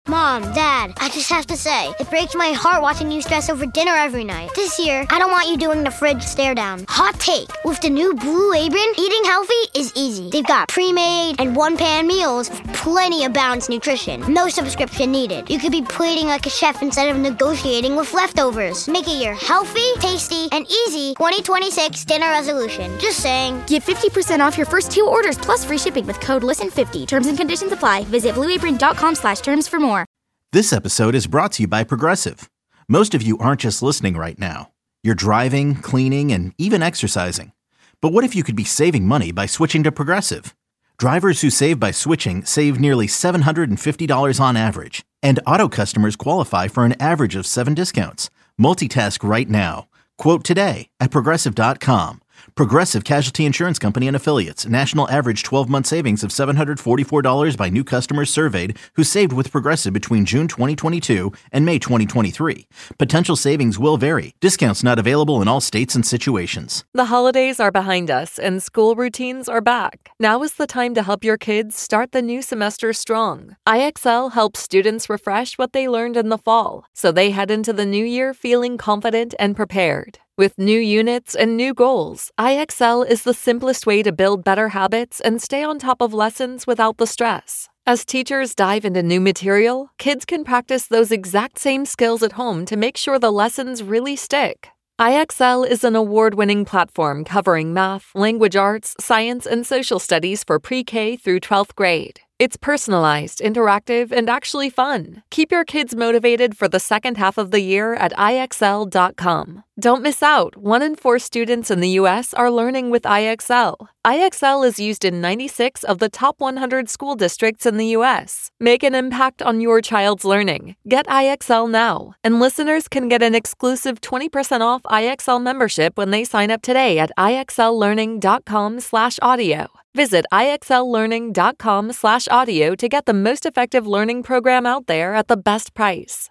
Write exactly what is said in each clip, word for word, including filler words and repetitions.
Mom, Dad, I just have to say, it breaks my heart watching you stress over dinner every night. This year, I don't want you doing the fridge stare down. Hot take, with the new Blue Apron, eating healthy is easy. They've got pre-made and one-pan meals with plenty of balanced nutrition. No subscription needed. You could be plating like a chef instead of negotiating with leftovers. Make it your healthy, tasty, and easy twenty twenty-six dinner resolution. Just saying. Get fifty percent off your first two orders plus free shipping with code listen fifty. Terms and conditions apply. Visit blueapron.com slash terms for more. This episode is brought to you by Progressive. Most of you aren't just listening right now. You're driving, cleaning, and even exercising. But what if you could be saving money by switching to Progressive? Drivers who save by switching save nearly seven hundred fifty dollars on average. And auto customers qualify for an average of seven discounts. Multitask right now. Quote today at Progressive dot com. Progressive Casualty Insurance Company and Affiliates. National average twelve-month savings of seven hundred forty-four dollars by new customers surveyed who saved with Progressive between June twenty twenty-two and May twenty twenty-three. Potential savings will vary. Discounts not available in all states and situations. The holidays are behind us and school routines are back. Now is the time to help your kids start the new semester strong. I X L helps students refresh what they learned in the fall, so they head into the new year feeling confident and prepared. With new units and new goals, I X L is the simplest way to build better habits and stay on top of lessons without the stress. As teachers dive into new material, kids can practice those exact same skills at home to make sure the lessons really stick. I X L is an award-winning platform covering math, language arts, science, and social studies for pre-K through twelfth grade. It's personalized, interactive, and actually fun. Keep your kids motivated for the second half of the year at I X L dot com. Don't miss out. One in four students in the U S are learning with I X L. I X L is used in ninety-six of the top one hundred school districts in the U S. Make an impact on your child's learning. Get I X L now. And listeners can get an exclusive twenty percent off I X L membership when they sign up today at I X L learning dot com slash audio. Visit I X L learning dot com slash audio to get the most effective learning program out there at the best price.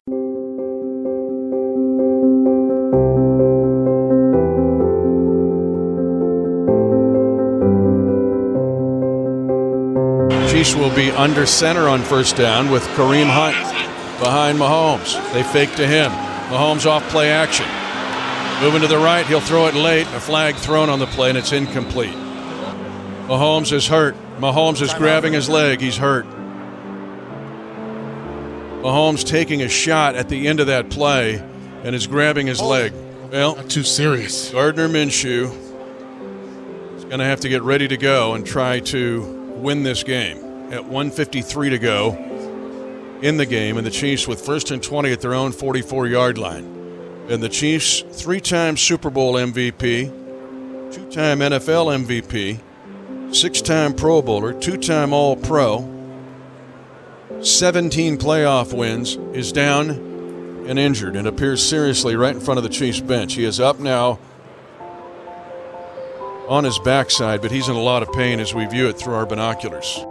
Chiefs will be under center on first down with Kareem Hunt behind Mahomes. They fake to him. Mahomes off play action. Moving to the right, he'll throw it late. A flag thrown on the play, and it's incomplete. Mahomes is hurt. Mahomes is grabbing his leg. He's hurt. Mahomes taking a shot at the end of that play and is grabbing his leg. Well, not too serious. Gardner Minshew is going to have to get ready to go and try to win this game. At one fifty-three to go in the game, and the Chiefs with first and twenty at their own forty-four-yard line. And the Chiefs, three-time Super Bowl M V P, two-time N F L M V P, six-time Pro Bowler, two-time All-Pro, seventeen playoff wins, is down and injured and appears seriously right in front of the Chiefs bench. He is up now on his backside, but he's in a lot of pain as we view it through our binoculars.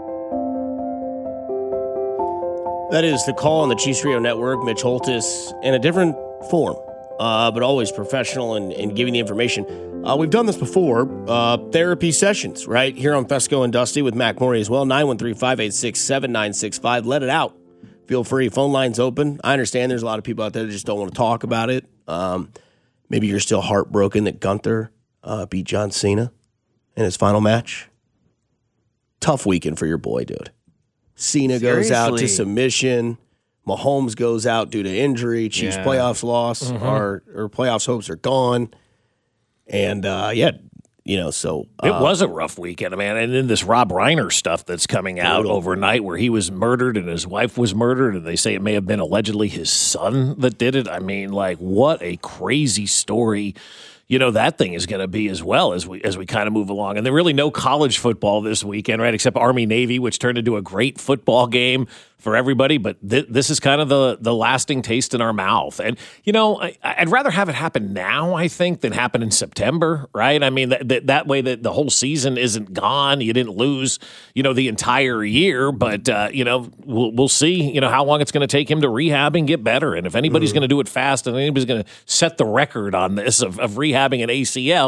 That is the call on the Chiefs Radio Network. Mitch Holthus in a different form, uh, but always professional and, and giving the information. Uh, we've done this before, uh, therapy sessions, right, here on Fesco and Dusty with Mac Morey as well, nine one three, five eight six, seven nine six five. Let it out. Feel free. Phone line's open. I understand there's a lot of people out there that just don't want to talk about it. Um, maybe you're still heartbroken that Gunther uh, beat John Cena in his final match. Tough weekend for your boy, dude. Cena Seriously? goes out to submission. Mahomes goes out due to injury. Chiefs yeah. playoffs loss. Mm-hmm. Our, our playoffs hopes are gone. And, uh, yeah, you know, so. Uh, it was a rough weekend, man. And then this Rob Reiner stuff that's coming out brutal. overnight where he was murdered and his wife was murdered. And they say it may have been allegedly his son that did it. I mean, like, what a crazy story. You know, that thing is going to be as well as we as we kind of move along. And there really no college football this weekend, right, except Army-Navy, which turned into a great football game for everybody. But th- this is kind of the the lasting taste in our mouth. And, you know, I, I'd rather have it happen now, I think, than happen in September, right? I mean, that, that, that way that the whole season isn't gone. You didn't lose, you know, the entire year. But, uh, you know, we'll, we'll see, you know, how long it's going to take him to rehab and get better. And if anybody's mm-hmm. going to do it fast and anybody's going to set the record on this of, of rehabbing an A C L,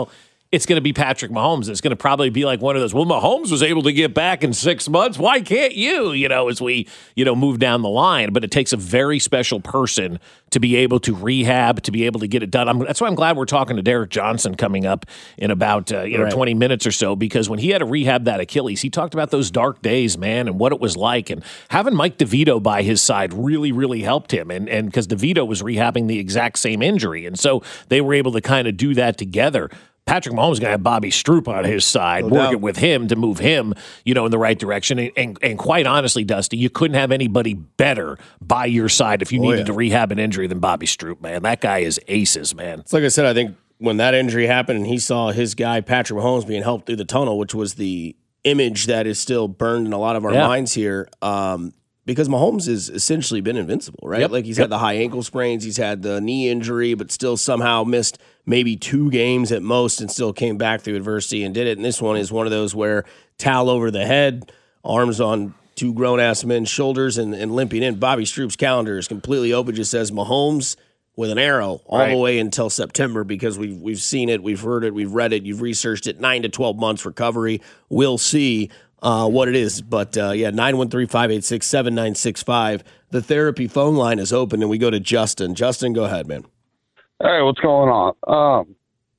it's going to be Patrick Mahomes. It's going to probably be like one of those, well, Mahomes was able to get back in six months. Why can't you? You know, as we, you know, move down the line. But it takes a very special person to be able to rehab, to be able to get it done. I'm, that's why I'm glad we're talking to Derek Johnson coming up in about, uh, you know, right. twenty minutes or so, because when he had to rehab that Achilles, he talked about those dark days, man, and what it was like. And having Mike DeVito by his side really, really helped him. And and because DeVito was rehabbing the exact same injury. And so they were able to kind of do that together. Patrick Mahomes is going to have Bobby Stroup on his side, No working doubt. with him to move him, you know, in the right direction. And, and, and quite honestly, Dusty, you couldn't have anybody better by your side if you Oh, needed yeah. to rehab an injury than Bobby Stroup, man. That guy is aces, man. It's like I said, I think when that injury happened and he saw his guy, Patrick Mahomes, being helped through the tunnel, which was the image that is still burned in a lot of our Yeah. minds here, um, because Mahomes has essentially been invincible, right? Yep. Like he's Yep. had the high ankle sprains, he's had the knee injury, but still somehow missed maybe two games at most and still came back through adversity and did it. And this one is one of those where towel over the head, arms on two grown-ass men's shoulders and, and limping in. Bobby Stroop's calendar is completely open, just says Mahomes with an arrow all Right. the way until September, because we've we've seen it, we've heard it, we've read it, you've researched it. Nine to twelve months recovery. We'll see uh, what it is. But uh, yeah, nine one three, five eight six, seven nine six five. The therapy phone line is open, and we go to Justin. Justin, go ahead, man. Hey, what's going on? Um,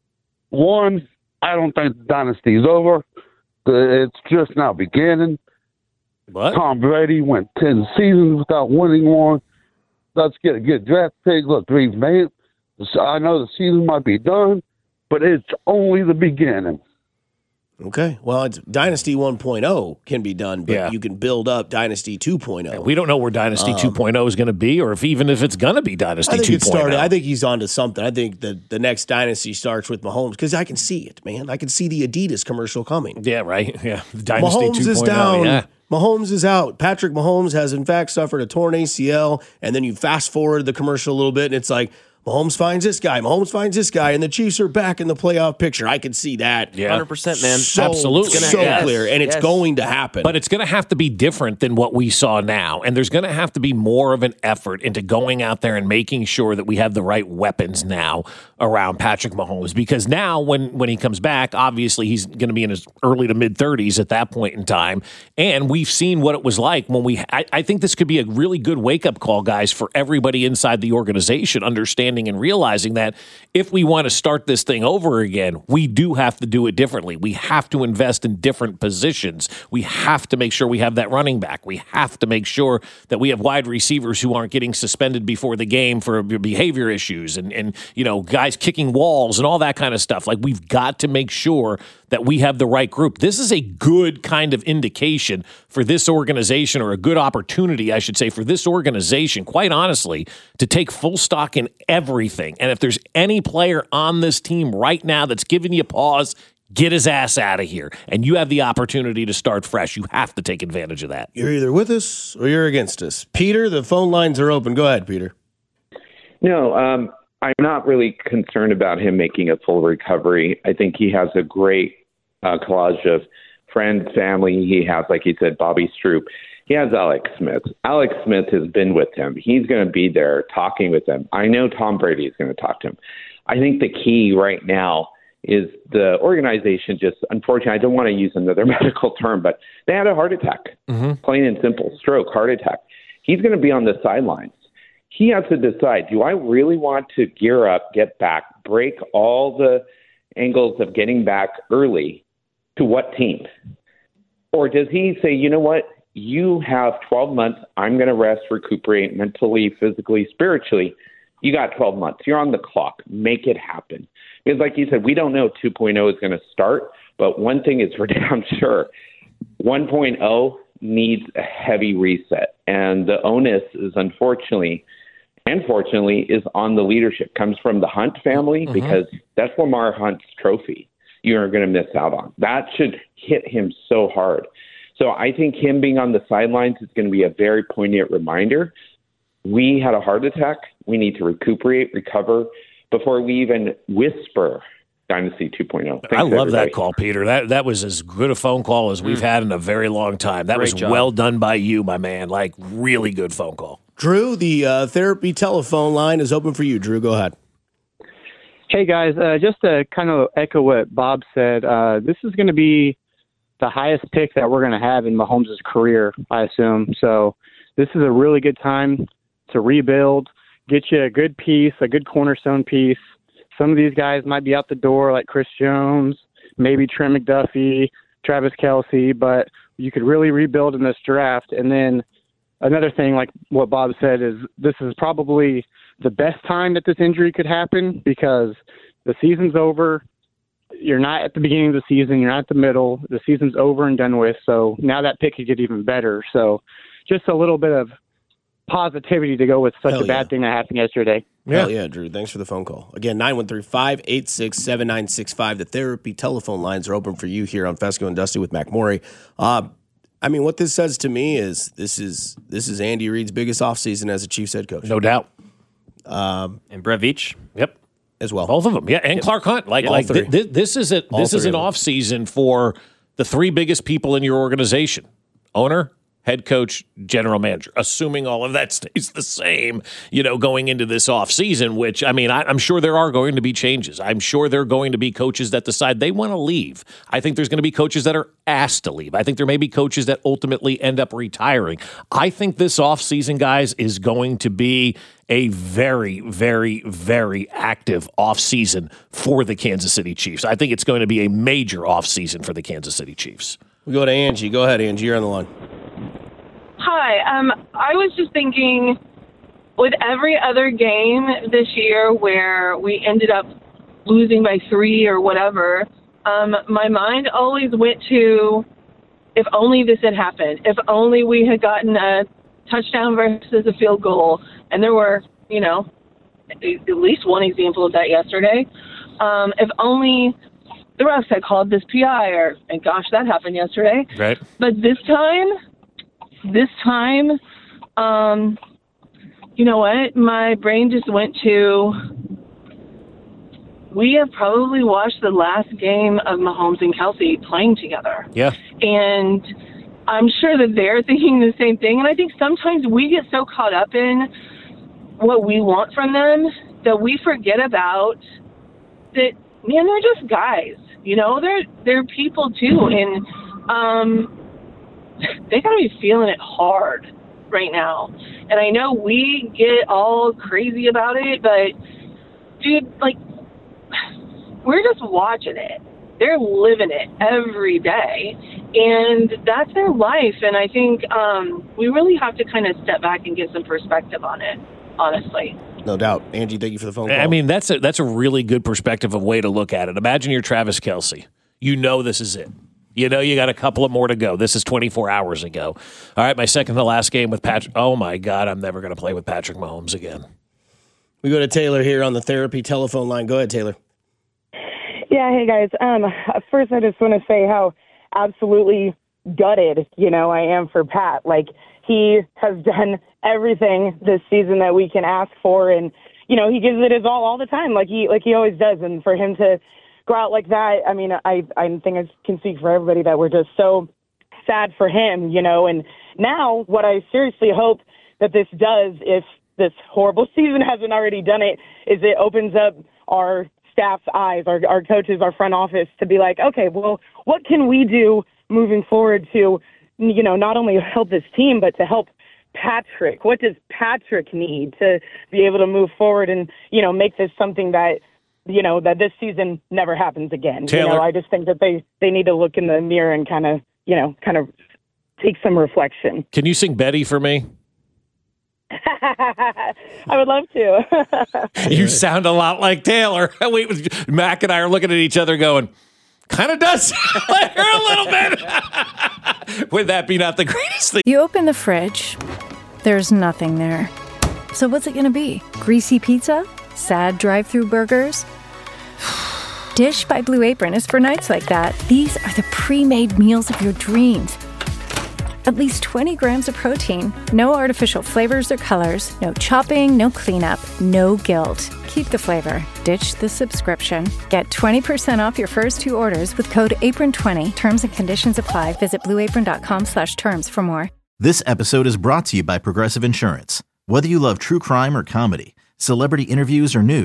one, I don't think the dynasty's over. It's just now beginning. What? Tom Brady went ten seasons without winning one. Let's get a good draft pick. Look, we've made it. I know the season might be done, but it's only the beginning. Okay. Well, it's Dynasty one point oh can be done, but Yeah. you can build up Dynasty two point oh. We don't know where Dynasty two point oh is going to be, or if even if it's going to be I Dynasty think two it point oh. started. I think he's on to something. I think the, the next dynasty starts with Mahomes, because I can see it, man. I can see the Adidas commercial coming. Yeah, right. Yeah, Dynasty Mahomes is 2.0, down. Yeah. Mahomes is out. Patrick Mahomes has, in fact, suffered a torn A C L. And then you fast forward the commercial a little bit, and it's like, Mahomes finds this guy. Mahomes finds this guy, and the Chiefs are back in the playoff picture. I can see that. Yeah. one hundred percent, man. So, Absolutely. so Yes. clear, and it's Yes. going to happen. But it's going to have to be different than what we saw now. And there's going to have to be more of an effort into going out there and making sure that we have the right weapons now around Patrick Mahomes. Because now when, when he comes back, obviously he's going to be in his early to mid-thirties at that point in time. And we've seen what it was like when we I, I think this could be a really good wake-up call, guys, for everybody inside the organization, understanding and realizing that if we want to start this thing over again, we do have to do it differently. We have to invest in different positions. We have to make sure we have that running back. We have to make sure that we have wide receivers who aren't getting suspended before the game for behavior issues and, and you know, guys kicking walls and all that kind of stuff. Like, we've got to make sure that we have the right group. This is a good kind of indication for this organization, or a good opportunity, I should say, for this organization, quite honestly, to take full stock in everything. And if there's any player on this team right now that's giving you pause, get his ass out of here. And you have the opportunity to start fresh. You have to take advantage of that. You're either with us or you're against us. Peter, the phone lines are open. Go ahead, Peter. No, um, I'm not really concerned about him making a full recovery. I think he has a great uh, collage of friends, family. He has, like you said, Bobby Stroup. He has Alex Smith. Alex Smith has been with him. He's going to be there talking with him. I know Tom Brady is going to talk to him. I think the key right now is the organization just, unfortunately, I don't want to use another medical term, but they had a heart attack, Mm-hmm. plain and simple, stroke, heart attack. He's going to be on the sidelines. He has to decide, do I really want to gear up, get back, break all the angles of getting back early to what team? Or does he say, you know what, you have twelve months, I'm going to rest, recuperate mentally, physically, spiritually. You got twelve months. You're on the clock. Make it happen. Because like you said, we don't know two point oh is going to start, but one thing is for damn sure, one point oh needs a heavy reset. And the onus is unfortunately, and fortunately, is on the leadership. Comes from the Hunt family, Mm-hmm. because that's Lamar Hunt's trophy you're going to miss out on. That should hit him so hard. So I think him being on the sidelines is going to be a very poignant reminder. We had a heart attack. We need to recuperate, recover before we even whisper Dynasty two point oh. Thanks, I love everybody. that call, Peter. That that was as good a phone call as we've had in a very long time. That Great was job. well done by you, my man. Like, really good phone call. Drew, the uh, therapy telephone line is open for you. Drew, go ahead. Hey, guys, uh, just to kind of echo what Bob said, uh, this is going to be the highest pick that we're going to have in Mahomes' career, I assume. So this is a really good time to rebuild, get you a good piece, a good cornerstone piece. Some of these guys might be out the door, like Chris Jones, maybe Trent McDuffie, Travis Kelce, but you could really rebuild in this draft. And then another thing, like what Bob said, is this is probably the best time that this injury could happen because the season's over. You're not at the beginning of the season. You're not at the middle. The season's over and done with. So now that pick could get even better. So just a little bit of positivity to go with such Hell a bad yeah. thing that happened yesterday. Yeah. Hell yeah, Drew. Thanks for the phone call. Again, nine one three, five eight six, seven nine six five. The therapy telephone lines are open for you here on Fesco and Dusty with McMorey. Uh, I mean, what this says to me is this is this is Andy Reid's biggest offseason as a Chiefs head coach. No doubt. Um, and Brett Veach. Yep. As well. Both of them. Yeah, and Yep. Clark Hunt. Like, All like three. th- th- this is a, All this is three an of them. off season for the three biggest people in your organization. Owner, head coach, general manager, assuming all of that stays the same, you know, going into this offseason, which, I mean, I, I'm sure there are going to be changes. I'm sure there are going to be coaches that decide they want to leave. I think there's going to be coaches that are asked to leave. I think there may be coaches that ultimately end up retiring. I think this offseason, guys, is going to be a very, very, very active offseason for the Kansas City Chiefs. I think it's going to be a major offseason for the Kansas City Chiefs. We go to Angie. Go ahead, Angie. You're on the line. Hi. Um, I was just thinking, with every other game this year where we ended up losing by three or whatever, um, my mind always went to, if only this had happened. If only we had gotten a touchdown versus a field goal. And there were, you know, at least one example of that yesterday. Um, if only the refs had called this P I, or, and gosh, that happened yesterday. Right. But this time, this time, um, you know what? My brain just went to, we have probably watched the last game of Mahomes and Kelce playing together. Yeah. And I'm sure that they're thinking the same thing. And I think sometimes we get so caught up in what we want from them that we forget about that, man, they're just guys. You know, they're they're people too. And um, they got to be feeling it hard right now. And I know we get all crazy about it, but, dude, like, we're just watching it. They're living it every day, and that's their life. And I think um, we really have to kind of step back and get some perspective on it, honestly. No doubt. Angie, thank you for the phone call. I mean, that's a, that's a really good perspective of way to look at it. Imagine you're Travis Kelce. You know this is it. You know you got a couple of more to go. This is twenty-four hours ago. All right, my second to last game with Patrick. Oh, my God, I'm never going to play with Patrick Mahomes again. We go to Taylor here on the therapy telephone line. Go ahead, Taylor. Yeah, hey, guys. Um, first, I just want to say how absolutely gutted, you know, I am for Pat. Like, he has done everything this season that we can ask for, and, you know, he gives it his all all the time, like he like he always does. And for him to go out like that, I mean, I, I think I can speak for everybody that we're just so sad for him, you know. And now what I seriously hope that this does, if this horrible season hasn't already done it, is it opens up our staff's eyes, our, our coaches, our front office, to be like, okay, well, what can we do moving forward to, you know, not only help this team, but to help Patrick? What does Patrick need to be able to move forward and, you know, make this something that, you know, that this season never happens again? Taylor. You know, I just think that they, they need to look in the mirror and kind of, you know, kind of take some reflection. Can you sing Betty for me? I would love to. You sound a lot like Taylor. We, Mac and I are looking at each other going, kind of does sound like her a little bit. Would that be not the greatest thing? You open the fridge, there's nothing there. So what's it going to be? Greasy pizza? Sad drive-through burgers? Dish by Blue Apron is for nights like that. These are the pre-made meals of your dreams. At least twenty grams of protein, no artificial flavors or colors, no chopping, no cleanup, no guilt. Keep the flavor. Ditch the subscription. Get twenty percent off your first two orders with code apron twenty. Terms and conditions apply. Visit blueapron.com slash terms for more. This episode is brought to you by Progressive Insurance. Whether you love true crime or comedy, celebrity interviews or news,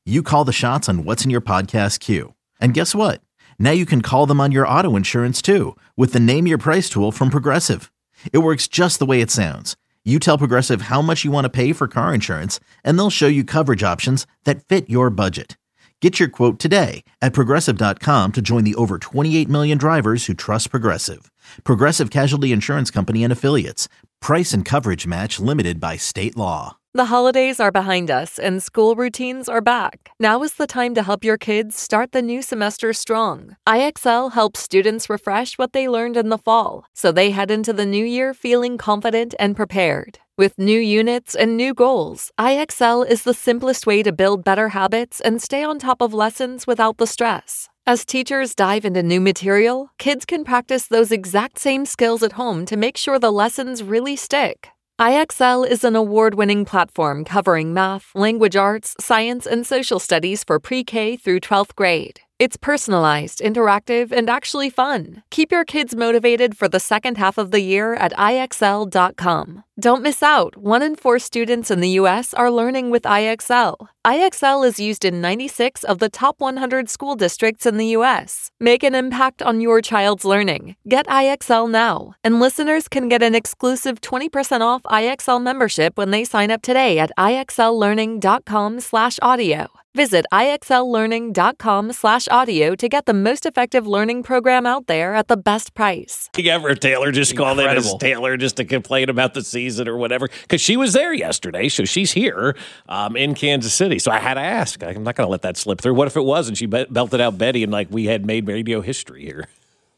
You call the shots on what's in your podcast queue. And guess what? Now you can call them on your auto insurance too with the Name Your Price tool from Progressive. It works just the way it sounds. You tell Progressive how much you want to pay for car insurance, and they'll show you coverage options that fit your budget. Get your quote today at Progressive dot com to join the over twenty-eight million drivers who trust Progressive. Progressive Casualty Insurance Company and Affiliates. Price and coverage match limited by state law. The holidays are behind us and school routines are back. Now is the time to help your kids start the new semester strong. I X L helps students refresh what they learned in the fall, so they head into the new year feeling confident and prepared. With new units and new goals, I X L is the simplest way to build better habits and stay on top of lessons without the stress. As teachers dive into new material, kids can practice those exact same skills at home to make sure the lessons really stick. I X L is an award-winning platform covering math, language arts, science, and social studies for pre-K through twelfth grade. It's personalized, interactive, and actually fun. Keep your kids motivated for the second half of the year at I X L dot com. Don't miss out. One in four students in the U S are learning with I X L. I X L is used in ninety-six of the top one hundred school districts in the U S. Make an impact on your child's learning. Get I X L now. And listeners can get an exclusive twenty percent off I X L membership when they sign up today at I X L learning dot com slash audio. Visit I X L learning dot com slash audio to get the most effective learning program out there at the best price. Ever Taylor just called in as Taylor just to complain about the season or whatever, because she was there yesterday, so she's here um, in Kansas City. So I had to ask. I'm not going to let that slip through. What if it was and she be- belted out Betty and like we had made radio history here?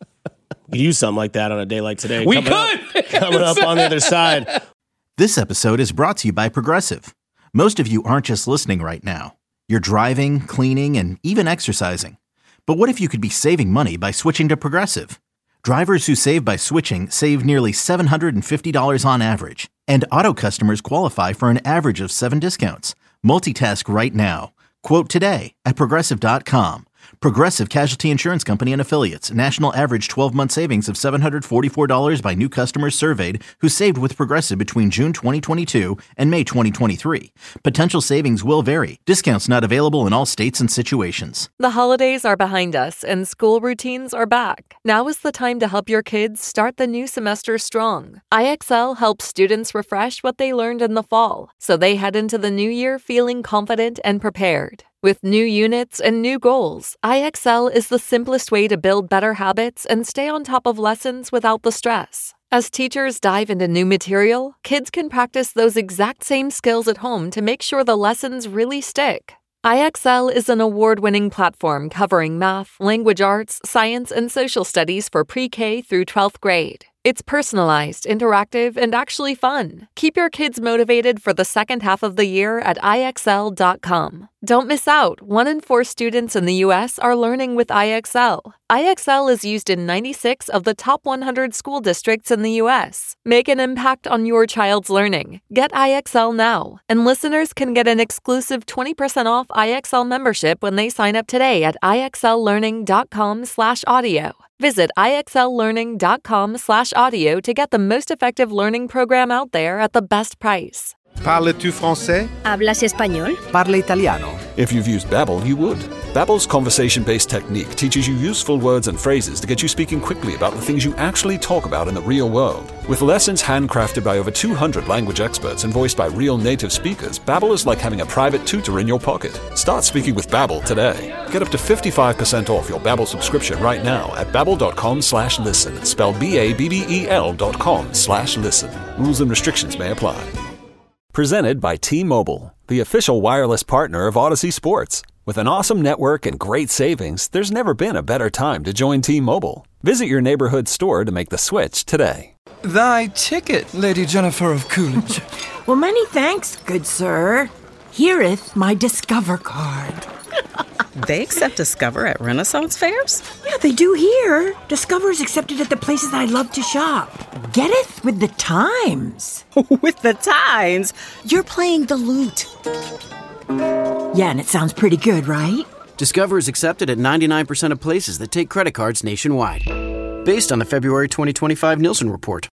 We use something like that on a day like today. We coming could! Up, coming up on the other side. This episode is brought to you by Progressive. Most of you aren't just listening right now. You're driving, cleaning, and even exercising. But what if you could be saving money by switching to Progressive? Drivers who save by switching save nearly seven hundred fifty dollars on average. And auto customers qualify for an average of seven discounts. Multitask right now. Quote today at Progressive dot com. Progressive Casualty Insurance Company and Affiliates. National average twelve-month savings of seven hundred forty-four dollars by new customers surveyed who saved with Progressive between June twenty twenty-two and May twenty twenty-three. Potential savings will vary. Discounts not available in all states and situations. The holidays are behind us and school routines are back. Now is the time to help your kids start the new semester strong. I X L helps students refresh what they learned in the fall, so they head into the new year feeling confident and prepared. With new units and new goals, I X L is the simplest way to build better habits and stay on top of lessons without the stress. As teachers dive into new material, kids can practice those exact same skills at home to make sure the lessons really stick. I X L is an award-winning platform covering math, language arts, science, and social studies for pre-K through twelfth grade. It's personalized, interactive, and actually fun. Keep your kids motivated for the second half of the year at I X L dot com. Don't miss out. One in four students in the U S are learning with I X L. I X L is used in ninety-six of the top one hundred school districts in the U S. Make an impact on your child's learning. Get I X L now. And listeners can get an exclusive twenty percent off I X L membership when they sign up today at I X L learning dot com slash audio. Visit I X L learning dot com slash audio to get the most effective learning program out there at the best price. Parles-tu français? ¿Hablas español? Parle italiano. If you've used Babbel, you would. Babbel's conversation-based technique teaches you useful words and phrases to get you speaking quickly about the things you actually talk about in the real world. With lessons handcrafted by over two hundred language experts and voiced by real native speakers, Babbel is like having a private tutor in your pocket. Start speaking with Babbel today. Get up to fifty-five percent off your Babbel subscription right now at babbel dot com slash listen. Spelled B A B B E L dot com slash listen. Rules and restrictions may apply. Presented by T-Mobile, the official wireless partner of Odyssey Sports. With an awesome network and great savings, there's never been a better time to join T-Mobile. Visit your neighborhood store to make the switch today. Thy ticket, Lady Jennifer of Coolidge. Well, many thanks, good sir. Hereeth my Discover card. They accept Discover at Renaissance fairs? Yeah, they do here. Discover's accepted at the places I love to shop. Getteth with the times. With the times? You're playing the lute. Yeah, and it sounds pretty good, right? Discover is accepted at ninety-nine percent of places that take credit cards nationwide. Based on the February twenty twenty-five Nielsen report.